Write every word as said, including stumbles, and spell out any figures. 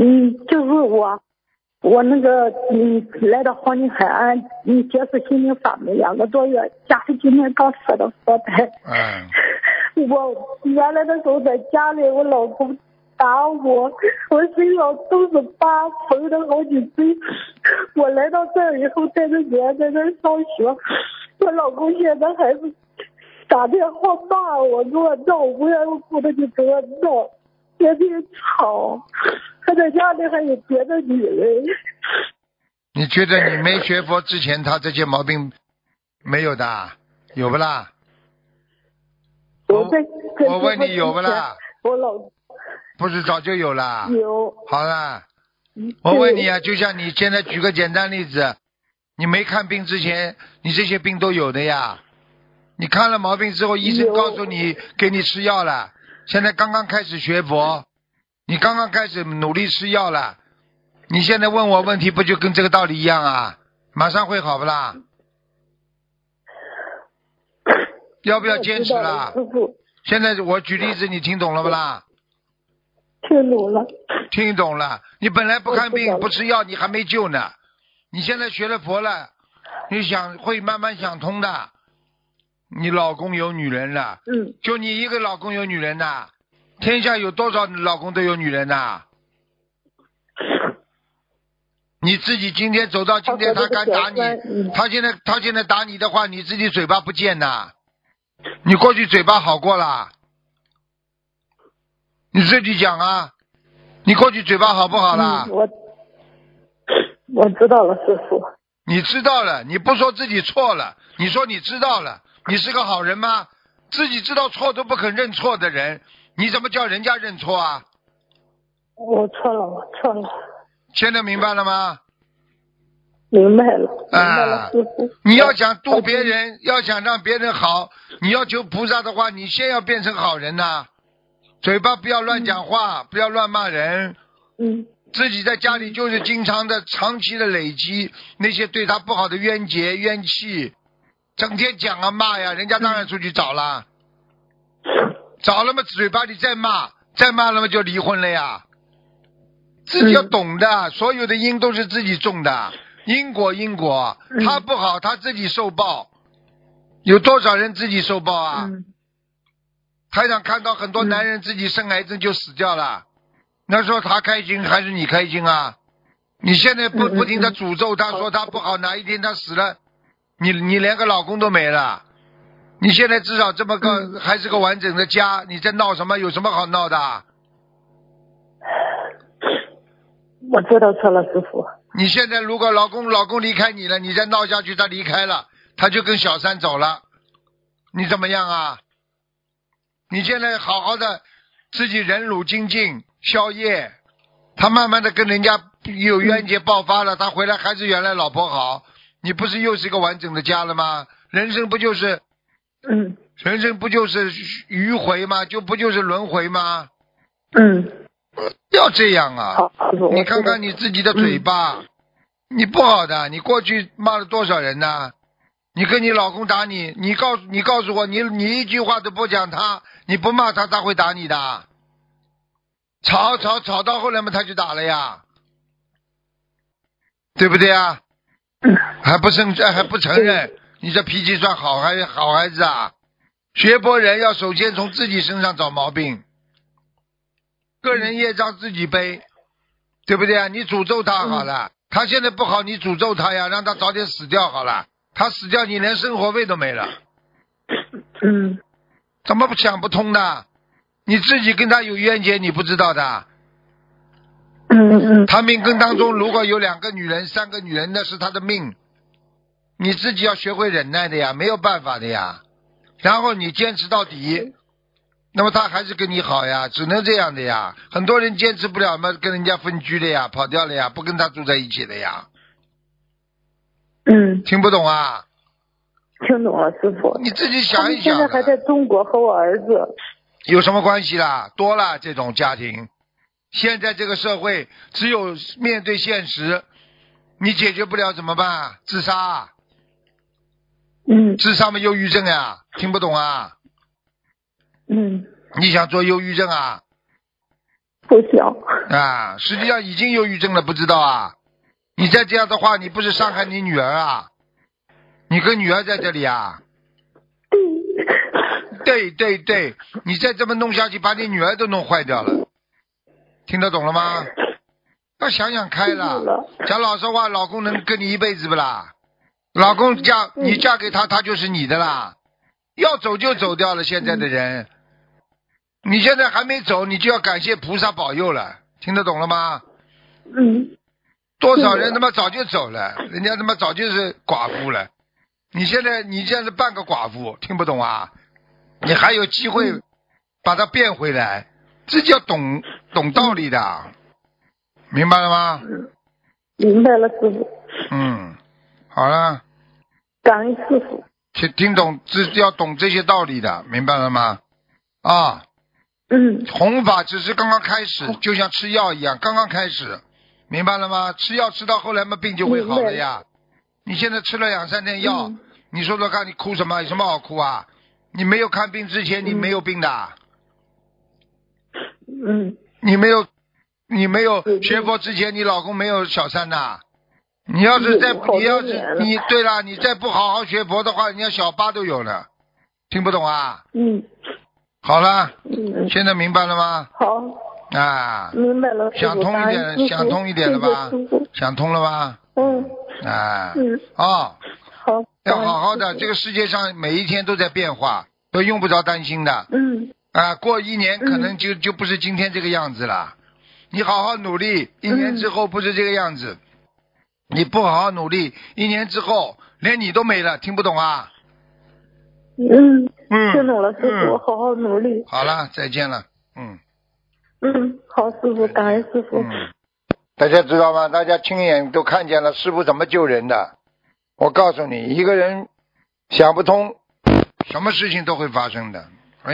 嗯，就是我，我那个嗯来到黄金海岸，嗯接触心灵法门两个多月，家里今天刚设的佛台。 嗯。 我原来的时候在家里，我老公打我，我身上都是疤，缝了好几针。我来到这儿以后，带着女儿在这儿上学，我老公现在还是打电话骂我，给我闹，无缘无故的就给我闹，天天吵，他在家里还有别的女人。 你觉得你没学佛之前，他这些毛病没有的，有不啦？ 我在我问你有不啦？ 我老不是早就有了。 有。 好了，我问你啊，就像你现在举个简单例子，你没看病之前，你这些病都有的呀。你看了毛病之后，医生告诉你给你吃药了。现在刚刚开始学佛，你刚刚开始努力吃药了。你现在问我问题，不就跟这个道理一样啊？马上会好不啦？要不要坚持啦？现在我举例子，你听懂了不啦？ 听懂了。 听懂了。你本来不看病不吃药，你还没救呢。你现在学了佛了，你想会慢慢想通的。你老公有女人了， 嗯， 就你一个老公有女人呐？天下有多少老公都有女人呐？你自己今天走到今天，他敢打你，他现在他现在打你的话，你自己嘴巴不贱呐？你过去嘴巴好过啦？你自己讲啊，你过去嘴巴好不好啦？ 嗯、我我知道了，师父。 你知道了，你不说自己错了，你说你知道了，你是个好人吗？自己知道错都不肯认错的人，你怎么叫人家认错啊？ 我错了，我错了。 现在明白了吗？ 明白了，明白了， 啊、 师父。 你要想度别人，要想让别人好，你要求菩萨的话，你先要变成好人呐、啊。嘴巴不要乱讲话，嗯、不要乱骂人。 嗯。 自己在家里就是经常的、长期的累积那些对他不好的冤结、冤气，整天讲啊骂呀，人家当然出去找了，嗯、找了嘛，嘴巴里再骂，再骂了嘛就离婚了呀。自己要懂的，嗯、所有的因都是自己种的，因果因果，他不好他自己受报，有多少人自己受报啊？嗯、台长看到很多男人自己生癌症就死掉了。那时候他开心还是你开心啊？你现在不不停的诅咒他，说他不好，哪一天他死了，你你连个老公都没了。你现在至少这么个还是个完整的家，你在闹什么？有什么好闹的？ 我知道错了，师父。 你现在如果老公老公离开你了，你再闹下去，他离开了，他就跟小三走了，你怎么样啊？你现在好好的自己忍辱精进宵夜，他慢慢的跟人家有冤结爆发了，他回来还是原来老婆好，你不是又是一个完整的家了吗？人生不就是嗯， 人生不就是迂回吗？就不就是轮回吗？ 嗯， 要这样啊！ 好， 你看看你自己的嘴巴，嗯、你不好的，你过去骂了多少人呢？你跟你老公打你，你告诉你告诉我，你你一句话都不讲他，你不骂他，他会打你的。吵吵吵到后来嘛，他就打了呀，对不对啊？还不承还不承认，你这脾气算好还好孩子啊？学佛人要首先从自己身上找毛病，个人业障自己背，对不对啊？你诅咒他好了，他现在不好，你诅咒他呀，让他早点死掉好了，他死掉你连生活费都没了。 嗯， 怎么想不通的？你自己跟他有冤结，你不知道的。 嗯嗯。 他命根当中如果有两个女人、三个女人，那是他的命。你自己要学会忍耐的呀，没有办法的呀。然后你坚持到底，那么他还是跟你好呀，只能这样的呀。很多人坚持不了嘛，跟人家分居了呀，跑掉了呀，不跟他住在一起了呀。 嗯。 听不懂啊？ 听懂了，师父。 你自己想一想。 他们现在还在中国和我儿子。 有什么关系啦？多了这种家庭。现在这个社会只有面对现实，你解决不了怎么办？自杀。 嗯。 自杀嘛，忧郁症呀，听不懂啊？ 嗯。 你想做忧郁症啊？ 不想。 啊，实际上已经忧郁症了，不知道啊？你再这样的话，你不是伤害你女儿啊？你跟女儿在这里啊？对对对，你再这么弄下去，把你女儿都弄坏掉了，听得懂了吗？要想想开了。讲老实话，老公能跟你一辈子不啦？老公嫁你嫁给他，他就是你的啦。要走就走掉了，现在的人，你现在还没走，你就要感谢菩萨保佑了，听得懂了吗？ 嗯。 多少人他妈早就走了，人家他妈早就是寡妇了。你现在你现在是半个寡妇，听不懂啊？你还有机会把它变回来，这叫懂懂道理的，明白了吗？ 明白了，师傅。 嗯，好了。 感恩师傅。 听听懂，这要懂这些道理的，明白了吗？啊。 嗯。 弘法只是刚刚开始，就像吃药一样，刚刚开始，明白了吗？吃药吃到后来嘛，病就会好了呀。你现在吃了两三天药，嗯、你说说看，你哭什么？有什么好哭啊？你没有看病之前，你没有病的。 嗯。 你没有，你没有学佛之前，你老公没有小三的。你要是再，你要是你对了，你再不好好学佛的话，人家小八都有了，听不懂啊？ 嗯。 好了， 嗯， 现在明白了吗？ 好。 啊。 明白了。 想通一点，想通一点了吧？想通了吧？ 嗯。 啊。 嗯。 哦。 好。 要好好的，这个世界上每一天都在变化，都用不着担心的。 嗯。 啊，过一年可能就、嗯、就不是今天这个样子了。你好好努力，一年之后不是这个样子。嗯、你不好好努力，一年之后连你都没了，听不懂啊？ 嗯。嗯。听懂了，师傅，我好好努力。 好了，再见了。嗯。 嗯，好，师傅，感恩师傅。 嗯。大家知道吗？大家亲眼都看见了师傅怎么救人的。我告诉你，一个人想不通，什么事情都会发生的。